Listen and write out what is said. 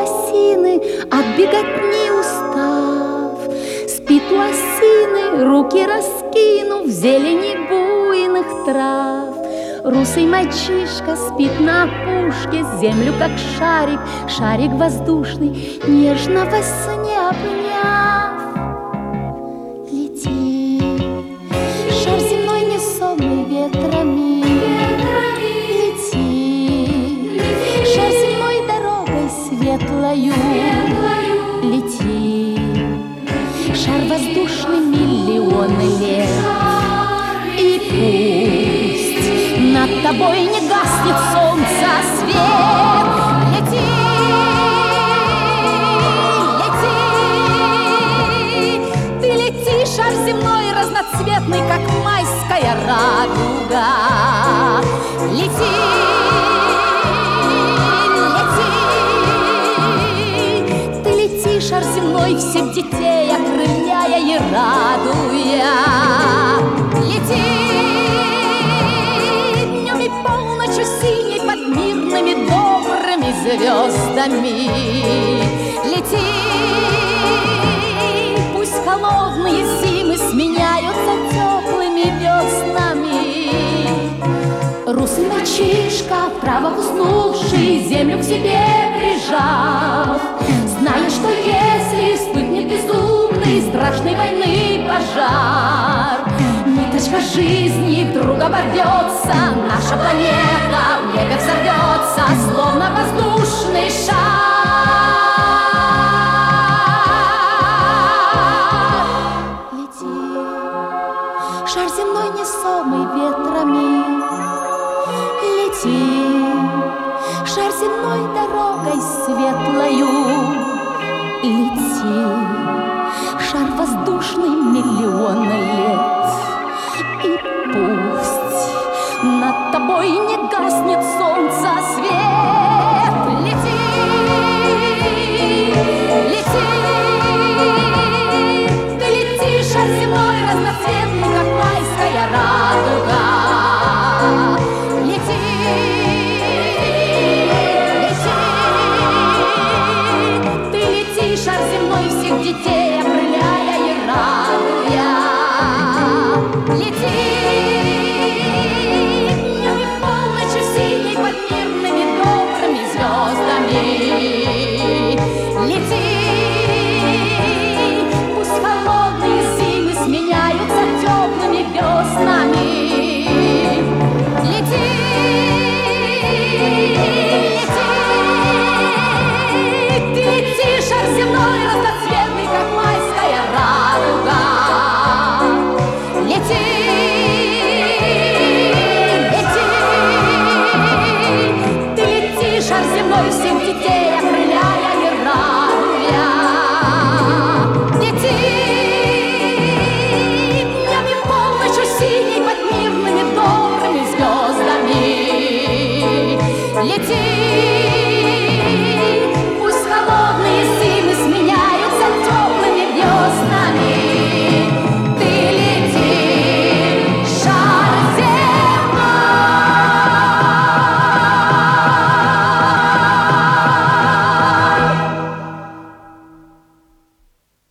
осины, от беготни устав. Спит у осины, руки раскинув, в зелени буйных трав. Русый мальчишка спит на опушке, землю как шарик, шарик воздушный, нежно во сне обняв. Лети, шар земной несомый ветрами, лети, шар земной дорогой светлою, лети, шар воздушный миллионы лет, и пусть над тобой не гаснет солнца свет. Лети, лети, ты лети, шар земной разноцветный, как майская радуга. Лети, лети, ты лети, шар земной, всех детей окрыляя и радуя. Лети, днем и полночью синей под мирными добрыми звездами. Лети, пусть холодные зимы сменяются теплыми веснами. Русый мальчишка, право уснувший, землю к себе прижав, зная, что если вспыхнет безумный страшной войны пожар, ниточка жизни вдруг оборвется, наша планета в небе взорвется, словно воздушный шар. Лети, шар земной несомый ветрами, лети, шар земной дорогой светлою, лети, шар воздушный миллионы лет, и пусть над тобой не гаснет солнца свет.